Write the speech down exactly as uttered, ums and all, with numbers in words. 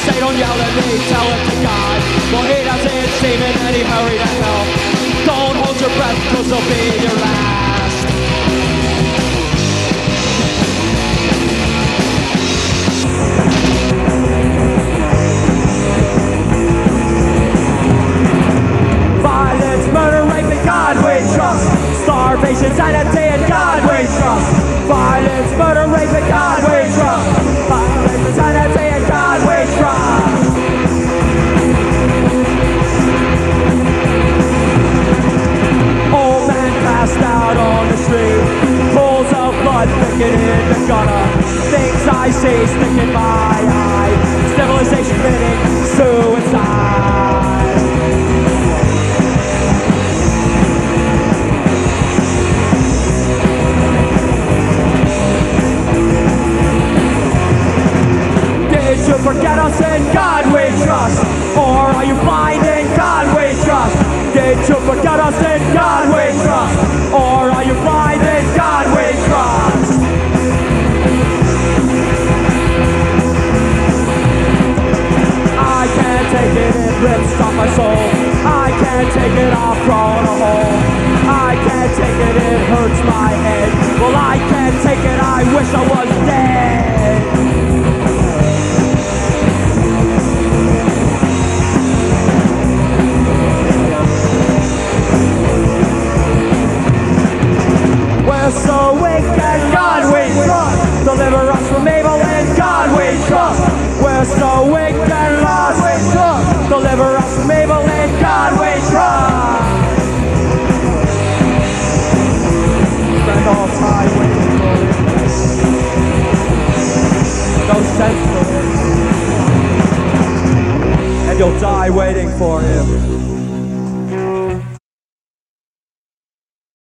say don't yell at me, tell it to God. Well, he doesn't seem in any hurry to help. Don't hold your breath, cause it'll be your last. Violence, murder, rape, and God we trust. Starvation, sanity, and God we trust. Violence, murder, rape, and God we trust. Violence, sanity, and God we trust. Old man passed out on the street, pools of blood thicking in the gutter. Things I see stick in my eye, civilization committing suicide. Did you forget us in God we trust? Or are you blind in God we trust? Did you forget us in God we trust? Or are you blind in God we trust? I can't take it, it rips off my soul. I can't take it, I'll crawl in a hole. I can't take it, it hurts my head. Well, I can't take it, I wish I was dead. We're so weak and God we trust. Deliver us from evil and God we trust. We're so weak and lost we trust. Deliver us from evil and God we trust. Spend all time waiting for him. No sense for him. And you'll die waiting for him.